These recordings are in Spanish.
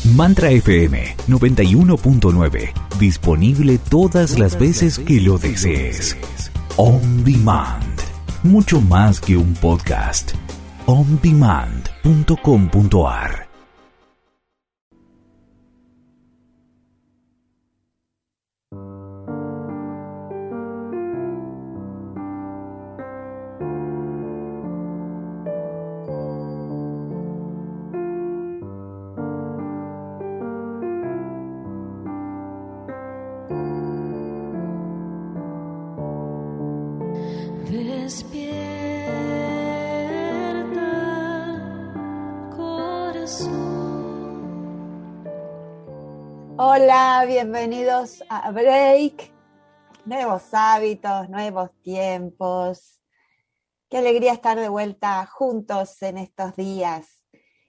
Mantra FM 91.9. Disponible todas las veces que lo desees. On Demand. Mucho más que un podcast. ondemand.com.ar. Hola, bienvenidos a Break. Nuevos hábitos, nuevos tiempos. Qué alegría estar de vuelta juntos en estos días.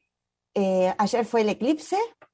Ayer fue el eclipse.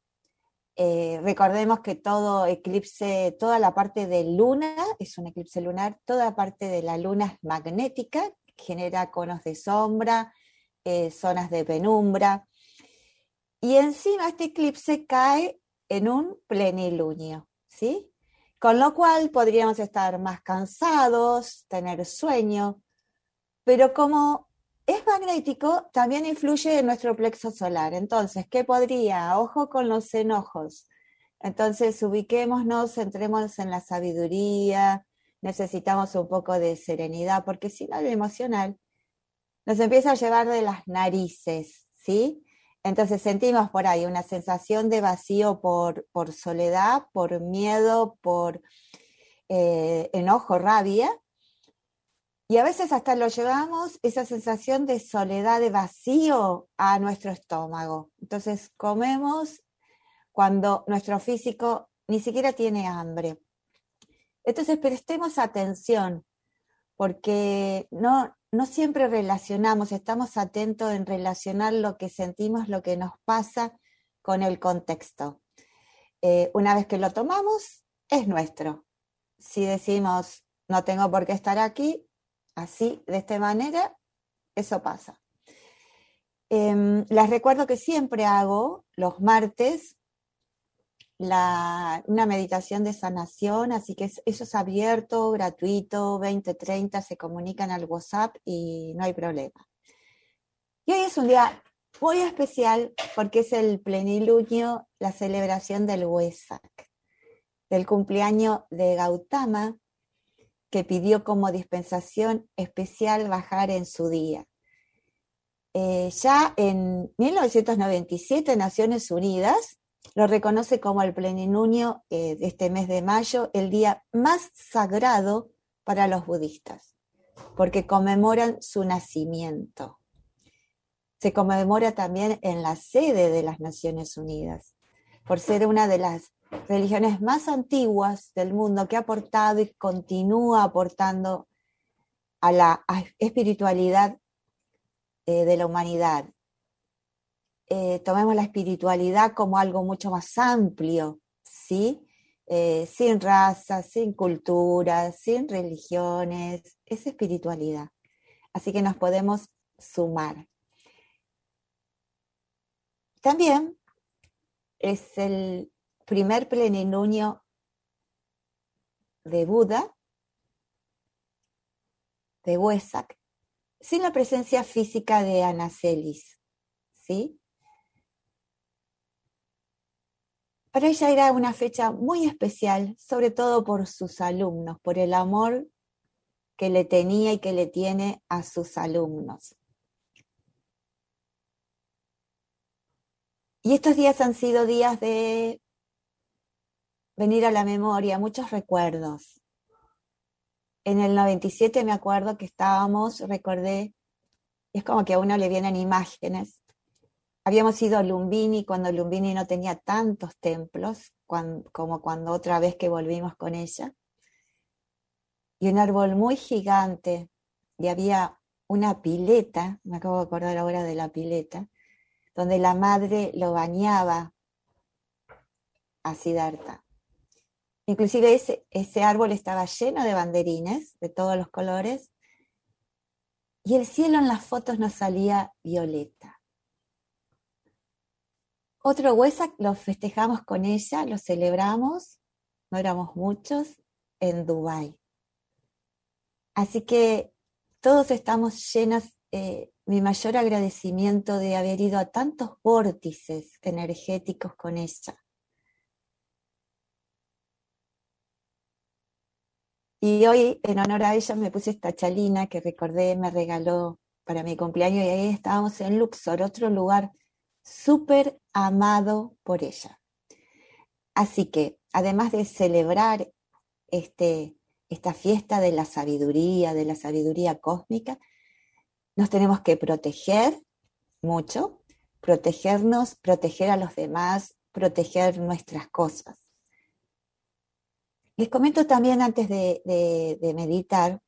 Recordemos que todo eclipse, toda la parte de luna, es un eclipse lunar, toda parte de la luna es magnética, genera conos de sombra, zonas de penumbra. Y encima este eclipse cae en un plenilunio, ¿sí? Con lo cual podríamos estar más cansados, tener sueño, pero como es magnético, también influye en nuestro plexo solar. Entonces, ¿qué podría? Ojo con los enojos. Entonces, ubiquémonos, centrémonos en la sabiduría, necesitamos un poco de serenidad, porque si no, lo emocional nos empieza a llevar de las narices, ¿sí? Entonces sentimos por ahí una sensación de vacío por soledad, por miedo, por enojo, rabia. Y a veces hasta lo llevamos, esa sensación de soledad, de vacío, a nuestro estómago. Entonces comemos cuando nuestro físico ni siquiera tiene hambre. Entonces prestemos atención, porque no siempre relacionamos, estamos atentos en relacionar lo que sentimos, lo que nos pasa con el contexto. Una vez que lo tomamos, es nuestro. Si decimos, no tengo por qué estar aquí, así, de esta manera, eso pasa. Les recuerdo que siempre hago los martes una meditación de sanación, así que eso es abierto, gratuito, 20:30, se comunican al WhatsApp y no hay problema. Y hoy es un día muy especial porque es el plenilunio, la celebración del Wesak, del cumpleaños de Gautama, que pidió como dispensación especial bajar en su día. Ya en 1997, Naciones Unidas lo reconoce como el plenilunio de este mes de mayo, el día más sagrado para los budistas, porque conmemoran su nacimiento. Se conmemora también en la sede de las Naciones Unidas, por ser una de las religiones más antiguas del mundo que ha aportado y continúa aportando a la espiritualidad de la humanidad. Tomemos la espiritualidad como algo mucho más amplio, ¿sí? Sin razas, sin culturas, sin religiones, es espiritualidad. Así que nos podemos sumar. También es el primer plenilunio de Buda, de Wesak, sin la presencia física de Anacelis, ¿sí? Para ella era una fecha muy especial, sobre todo por sus alumnos, por el amor que le tenía y que le tiene a sus alumnos. Y estos días han sido días de venir a la memoria, muchos recuerdos. En el 97 me acuerdo que recordé, es como que a uno le vienen imágenes. Habíamos ido a Lumbini cuando Lumbini no tenía tantos templos, como cuando otra vez que volvimos con ella. Y un árbol muy gigante, y había una pileta, me acabo de acordar ahora de la pileta, donde la madre lo bañaba a Siddhartha. Inclusive ese árbol estaba lleno de banderines de todos los colores, y el cielo en las fotos nos salía violeta. Otro Wesak lo festejamos con ella, lo celebramos, no éramos muchos, en Dubái. Así que todos estamos llenos, mi mayor agradecimiento de haber ido a tantos vórtices energéticos con ella. Y hoy, en honor a ella, me puse esta chalina que recordé, me regaló para mi cumpleaños, y ahí estábamos en Luxor, otro lugar súper amado por ella. Así que, además de celebrar esta fiesta de la sabiduría cósmica, nos tenemos que proteger mucho, protegernos, proteger a los demás, proteger nuestras cosas. Les comento también antes de meditar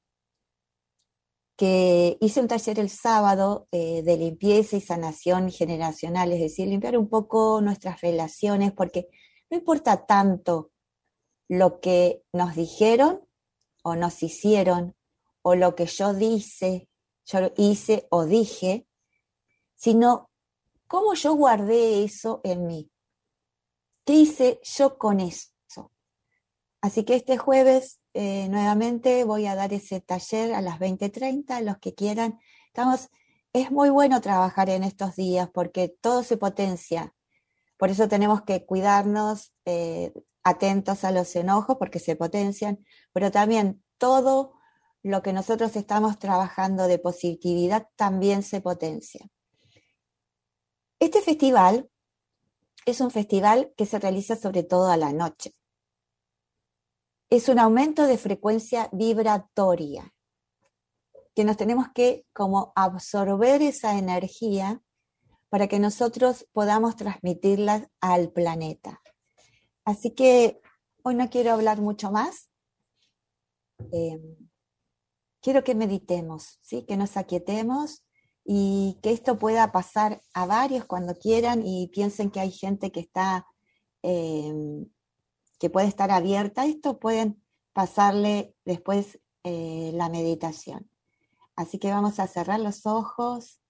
que hice un taller el sábado de limpieza y sanación generacional, es decir, limpiar un poco nuestras relaciones, porque no importa tanto lo que nos dijeron o nos hicieron, o lo que yo hice o dije, sino cómo yo guardé eso en mí. ¿Qué hice yo con eso? Así que este jueves nuevamente voy a dar ese taller a las 20:30, los que quieran. Es muy bueno trabajar en estos días porque todo se potencia. Por eso tenemos que cuidarnos, atentos a los enojos porque se potencian, pero también todo lo que nosotros estamos trabajando de positividad también se potencia. Este festival es un festival que se realiza sobre todo a la noche. Es un aumento de frecuencia vibratoria, que nos tenemos que como absorber esa energía para que nosotros podamos transmitirla al planeta. Así que hoy no quiero hablar mucho más. Quiero que meditemos, ¿sí? Que nos aquietemos y que esto pueda pasar a varios cuando quieran y piensen que hay gente que está... que puede estar abierta a esto, pueden pasarle después la meditación. Así que vamos a cerrar los ojos.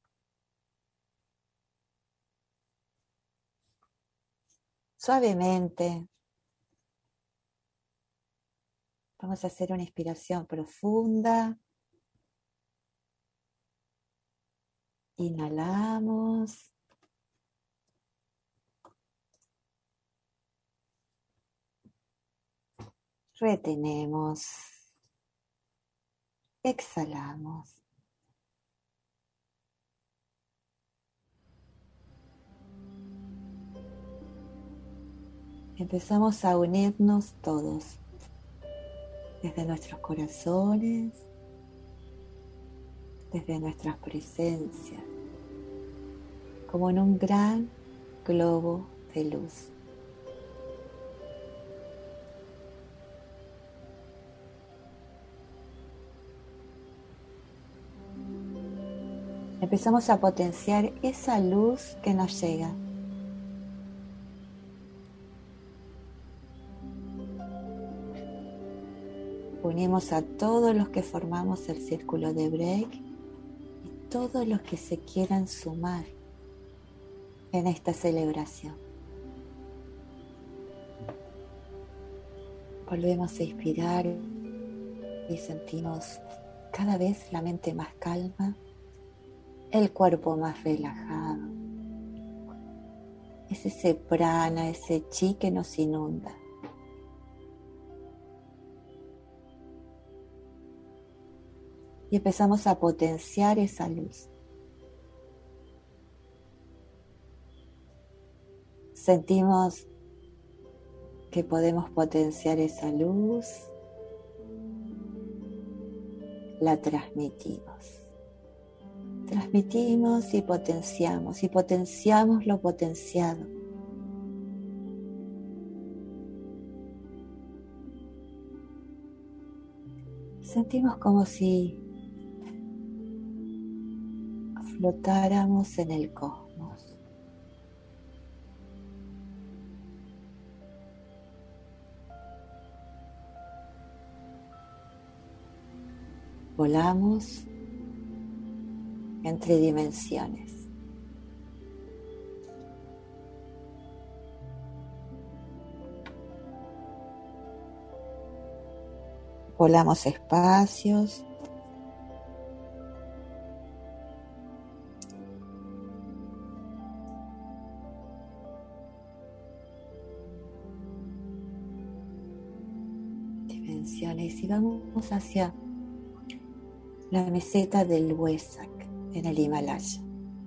Suavemente. Vamos a hacer una inspiración profunda. Inhalamos. Retenemos. Exhalamos. Empezamos a unirnos todos, desde nuestros corazones, desde nuestras presencias, como en un gran globo de luz. Empezamos a potenciar esa luz que nos llega. Unimos a todos los que formamos el círculo de break y todos los que se quieran sumar en esta celebración. Volvemos a inspirar y sentimos cada vez la mente más calma, el cuerpo más relajado. Es ese prana, ese chi que nos inunda. Y empezamos a potenciar esa luz. Sentimos que podemos potenciar esa luz, la transmitimos. Transmitimos y potenciamos lo potenciado. Sentimos como si flotáramos en el cosmos. Volamos entre dimensiones. Volamos espacios. Dimensiones y vamos hacia la meseta del Huesac en el Himalaya.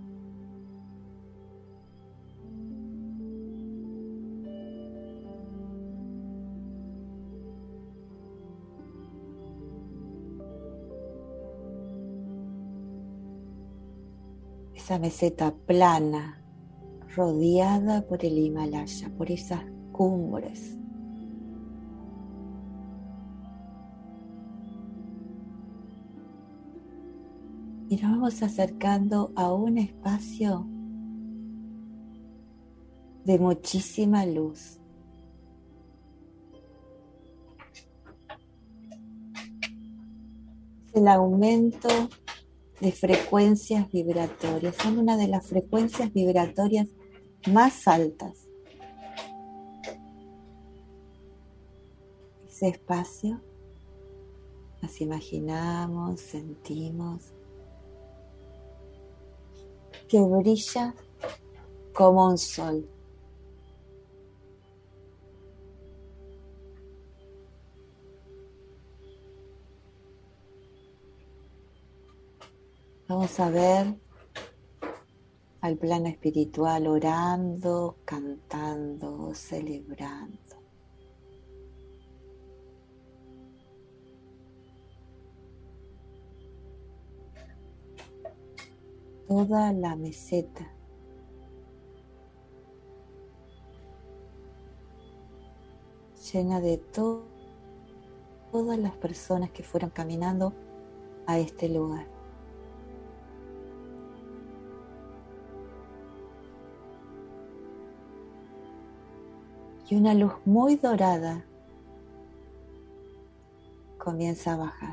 Esa meseta plana, rodeada por el Himalaya, por esas cumbres. Y nos vamos acercando a un espacio de muchísima luz. Es el aumento de frecuencias vibratorias. Son una de las frecuencias vibratorias más altas. Ese espacio nos imaginamos, sentimos que brilla como un sol. Vamos a ver al plano espiritual orando, cantando, celebrando. Toda la meseta llena de todas las personas que fueron caminando a este lugar. Y una luz muy dorada comienza a bajar.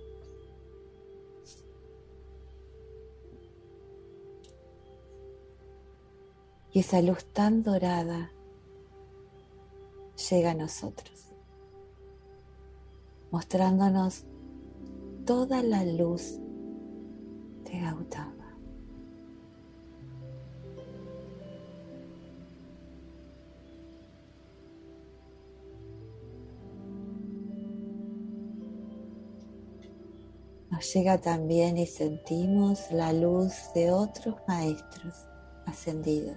Y esa luz tan dorada llega a nosotros, mostrándonos toda la luz de Gautama. Nos llega también y sentimos la luz de otros maestros ascendidos.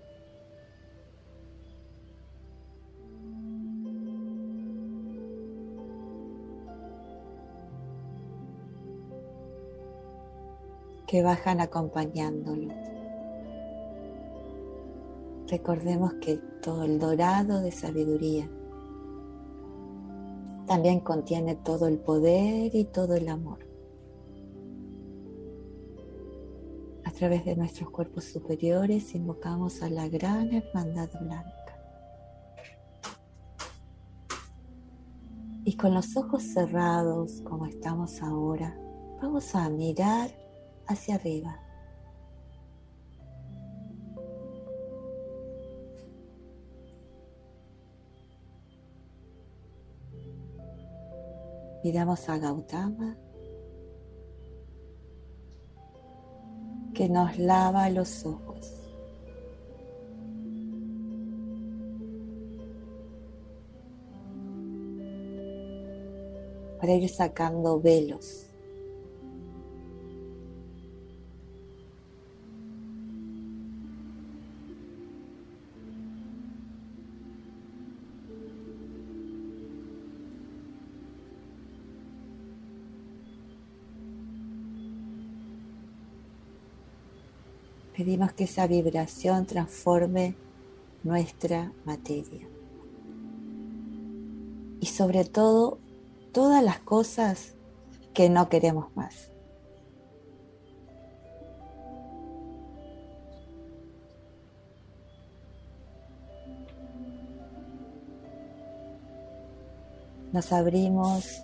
Que bajan acompañándolo. Recordemos que todo el dorado de sabiduría también contiene todo el poder y todo el amor. A través de nuestros cuerpos superiores invocamos a la gran hermandad blanca. Y con los ojos cerrados, como estamos ahora, vamos a mirar hacia arriba. Miramos a Gautama, que nos lava los ojos. Para ir sacando velos. Pedimos que esa vibración transforme nuestra materia. Y sobre todo, todas las cosas que no queremos más. Nos abrimos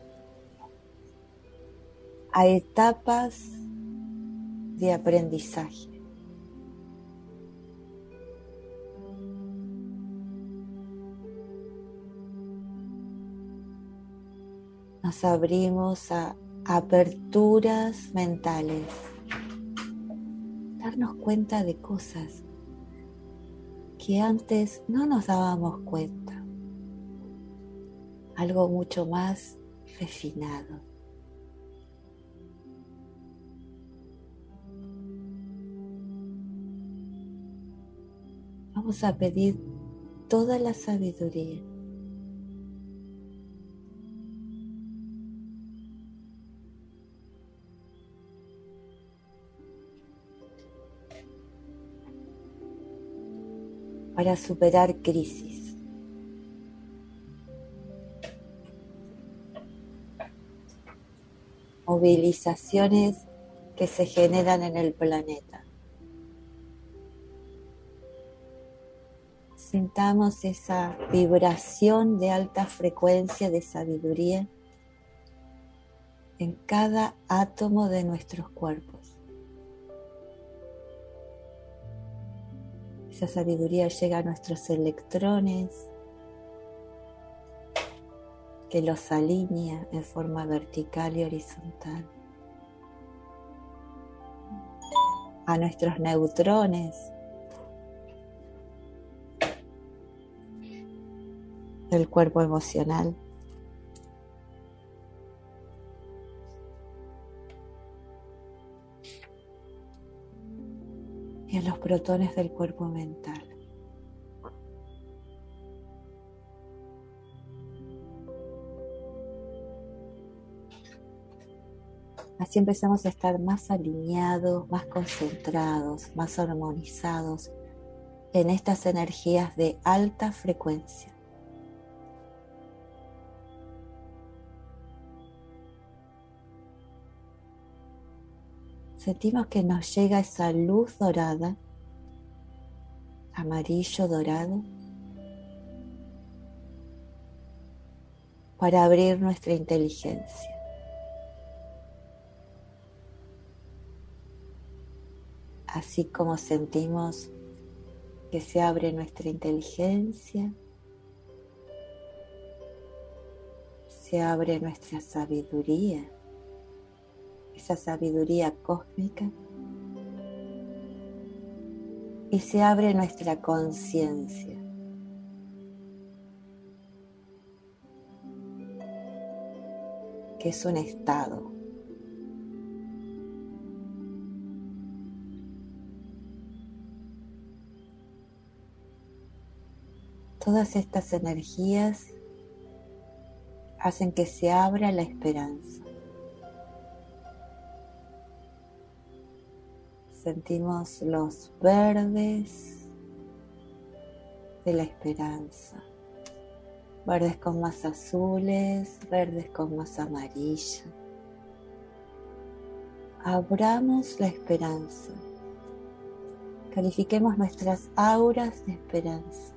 a etapas de aprendizaje. Nos abrimos a aperturas mentales, darnos cuenta de cosas que antes no nos dábamos cuenta, algo mucho más refinado. Vamos a pedir toda la sabiduría. Para superar crisis. Movilizaciones que se generan en el planeta. Sintamos esa vibración de alta frecuencia de sabiduría en cada átomo de nuestros cuerpos. Esa sabiduría llega a nuestros electrones, que los alinea en forma vertical y horizontal. A nuestros neutrones, del cuerpo emocional. Y a los protones del cuerpo mental. Así empezamos a estar más alineados, más concentrados, más armonizados en estas energías de alta frecuencia. Sentimos que nos llega esa luz dorada, amarillo dorado, para abrir nuestra inteligencia. Así como sentimos que se abre nuestra inteligencia, se abre nuestra sabiduría, esa sabiduría cósmica, y se abre nuestra conciencia. Que es un estado. Todas estas energías hacen que se abra la esperanza. Sentimos los verdes de la esperanza. Verdes con más azules, verdes con más amarillo. Abramos la esperanza. Califiquemos nuestras auras de esperanza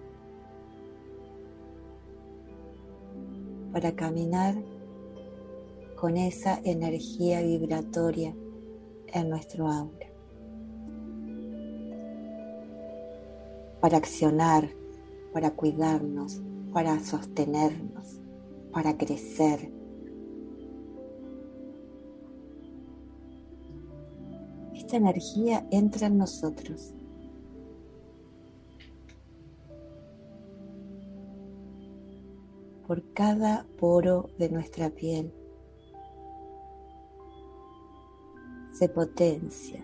para caminar con esa energía vibratoria en nuestro aura. Para accionar, para cuidarnos, para sostenernos, para crecer. Esta energía entra en nosotros. Por cada poro de nuestra piel. Se potencia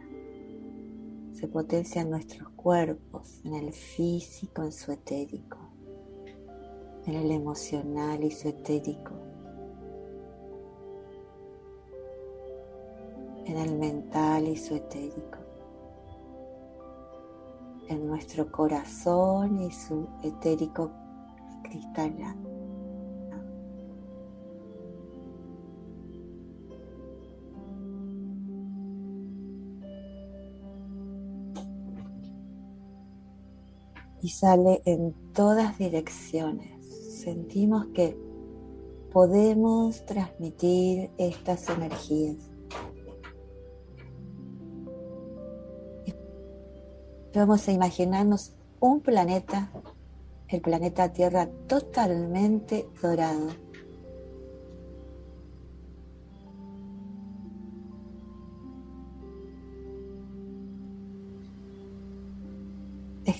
en nuestros cuerpos, en el físico, en su etérico, en el emocional y su etérico, en el mental y su etérico, en nuestro corazón y su etérico cristalino. Y sale en todas direcciones. Sentimos que podemos transmitir estas energías. Y vamos a imaginarnos un planeta, el planeta Tierra, totalmente dorado.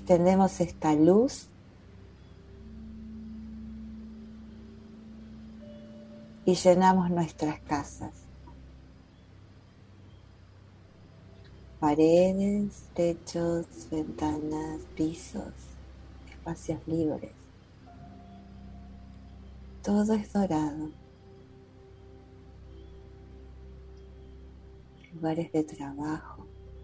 extendemos esta luz y llenamos nuestras casas. Paredes, techos, ventanas, pisos, espacios libres. Todo es dorado. Lugares de trabajo.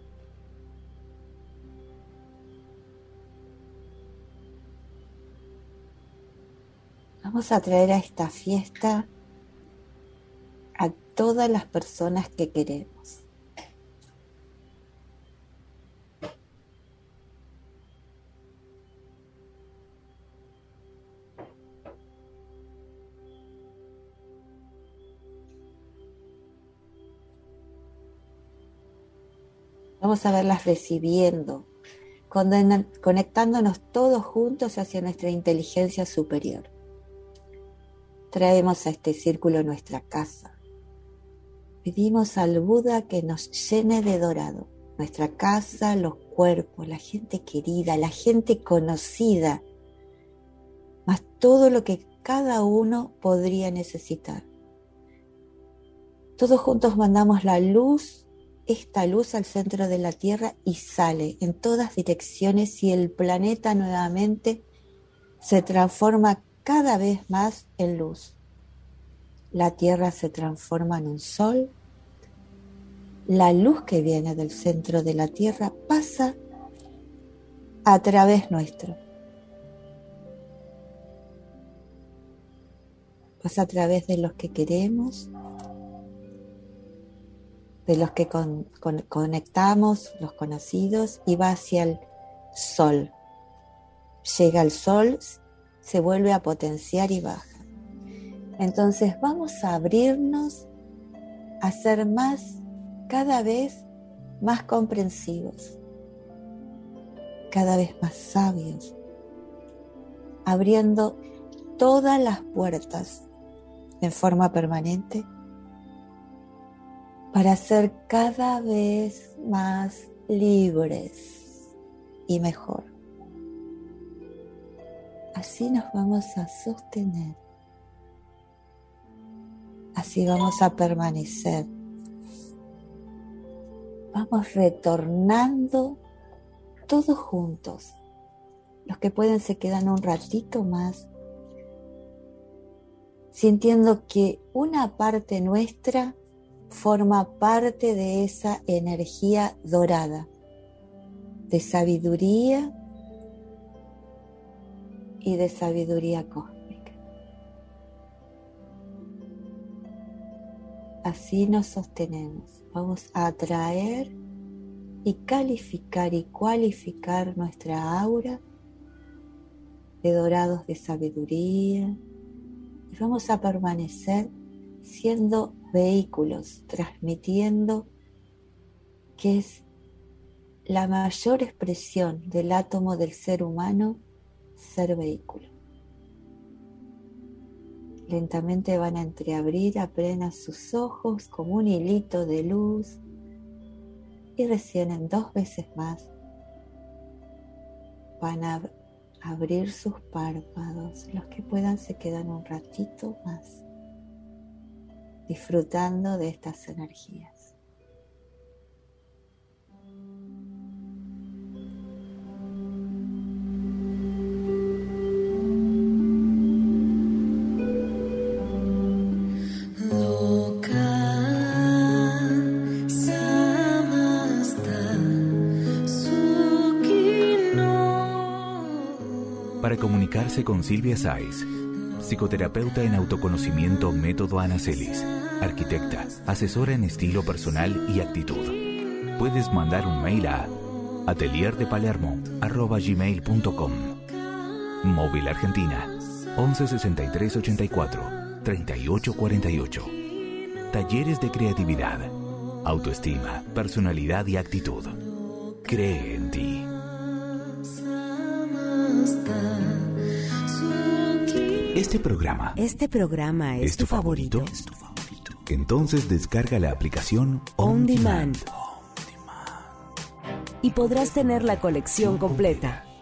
Vamos a traer a esta fiesta a todas las personas que queremos. Vamos a verlas recibiendo, conectándonos todos juntos hacia nuestra inteligencia superior. Traemos a este círculo nuestra casa. Pedimos al Buda que nos llene de dorado. Nuestra casa, los cuerpos, la gente querida, la gente conocida, más todo lo que cada uno podría necesitar. Todos juntos mandamos la luz, esta luz al centro de la Tierra y sale en todas direcciones y el planeta nuevamente se transforma cada vez más en luz. La Tierra se transforma en un sol. La luz que viene del centro de la Tierra pasa a través nuestro. Pasa a través de los que queremos, de los que conectamos, los conocidos, y va hacia el sol. Llega el sol, se vuelve a potenciar y baja. Entonces vamos a abrirnos a ser cada vez más comprensivos, cada vez más sabios, abriendo todas las puertas en forma permanente para ser cada vez más libres y mejor. Así nos vamos a sostener. Así vamos a permanecer. Vamos retornando todos juntos. Los que pueden se quedan un ratito más, sintiendo que una parte nuestra forma parte de esa energía dorada, de sabiduría y de sabiduría cósmica. Así nos sostenemos. Vamos a atraer y calificar y cualificar nuestra aura de dorados de sabiduría y vamos a permanecer siendo vehículos, transmitiendo que es la mayor expresión del átomo del ser humano, ser vehículo. Lentamente van a entreabrir apenas sus ojos como un hilito de luz y recién en 2 veces más van a abrir sus párpados. Los que puedan se quedan un ratito más disfrutando de estas energías. Para comunicarse con Silvia Sáiz, psicoterapeuta en autoconocimiento Método Anacelis, arquitecta, asesora en estilo personal y actitud. Puedes mandar un mail a atelierdepalermo@gmail.com. Móvil Argentina 11 63 84 38 48. Talleres de creatividad, autoestima, personalidad y actitud. Cree en ti. Este programa es tu favorito. Entonces descarga la aplicación On Demand y podrás tener la colección completa.